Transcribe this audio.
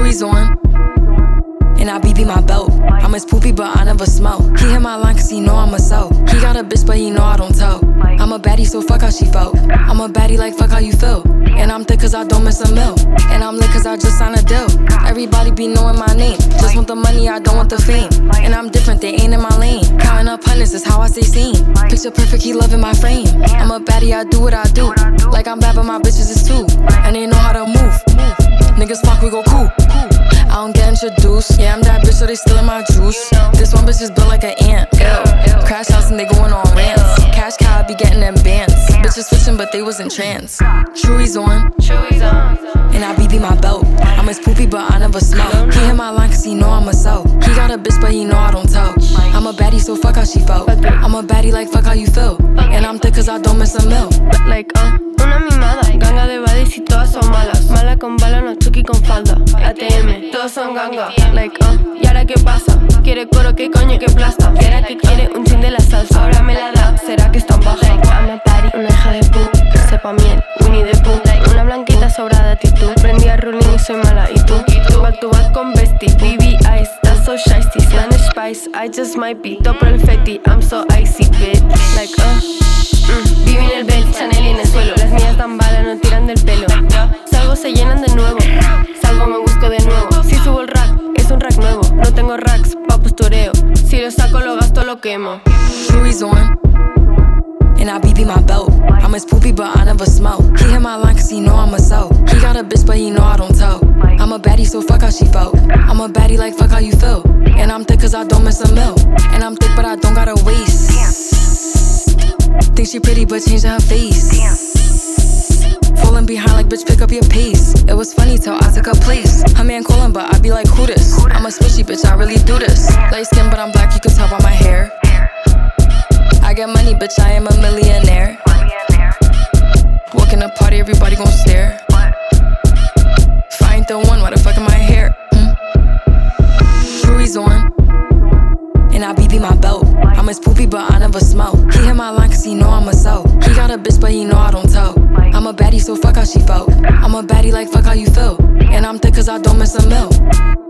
Jewelry's on, and I BB my belt. I'm his poopy, but I never smell. He hit my line cause he know I'm a sell. He got a bitch, but he know I don't tell. I'm a baddie, so fuck how she felt. I'm a baddie, like fuck how you feel. And I'm thick cause I don't miss a meal. And I'm lit cause I just signed a deal. Everybody be knowing my name. Just want the money, I don't want the fame. And I'm different, they ain't in my lane. Counting up hundreds is how I stay sane. Picture perfect, he loving my frame. I'm a baddie, I do what I do. Like I'm bad, but my bitches is too. And they know how to move. Niggas fuck, we go cool. I don't get introduced. Yeah, I'm that bitch, so they stealing my juice. This one bitch is built like an ant. Ew. Crash house and they going on rants. Cash cow, I be getting them bands. Bitches switching, but they was in trance. Jewelry's on, and I BB my belt. I'm his poopy, but I never smell. He hit my line cause he know I'm a sell. He got a bitch, but he know I don't tell. I'm a baddie, so fuck how she felt. I'm a baddie, like fuck how you feel. And I'm thick cause I don't miss a meal. Like, una mimada, ganga de baddies y todas son malas. Mala con bala, no chuki con falda. ATM, todos son ganga. Like, ¿y ahora qué pasa? Quiere coro, ¿qué coño, qué plasta? Era que quiere un chin de la salsa, ahora me la da, ¿será que es tan baja? I'm a baddie, una hija de pu, sepa miel, Winnie the Pooh. Una blanquita sobrada actitud, prendí a ruling y soy mala. ¿Y tú? Back to back con bestie, BB Ice, that's so shysty. Spanish spice, I just might be top perfetti, I'm so icy, bitch. Like, viví en el belt, Chanel y en el suelo. Las mías dan bala, no tiran del pelo. Salgo, se llenan de nuevo. Salgo, me busco de nuevo. Si subo el rack, es un rack nuevo. No tengo racks, pa' postureo. Si lo saco, lo gasto, lo quemo. Jewelry's on, and I BB my belt. I'm his poopy, but I never smell. He hit my line cause he know I'm a sell. He got a bitch, but he know I don't tell. I'm a baddie, so fuck how she felt. I'm a baddie, like fuck how you feel. And I'm thick cause I don't miss a meal. And I'm thick, but I don't got a waist. Think she pretty, but changing her face. Falling behind like bitch, pick up your pace. It was funny till I took her place. Her man calling, but I be like, who this? I'm a squishy bitch, I really do this. Light skin, but I'm black, you can tell by my hair. I get money, bitch, I am a millionaire. Walk in the party, everybody gon' stare. If I ain't the one, why the fuck am I here? Jewelry's on, and I BB my belt. I'm his poopy, but I never smell. He hit my line cause he know I'm a sell. He got a bitch, but he know I don't tell. I'm a baddie, so fuck how she felt. I'm a baddie, like fuck how you feel. And I'm thick cause I don't miss a meal.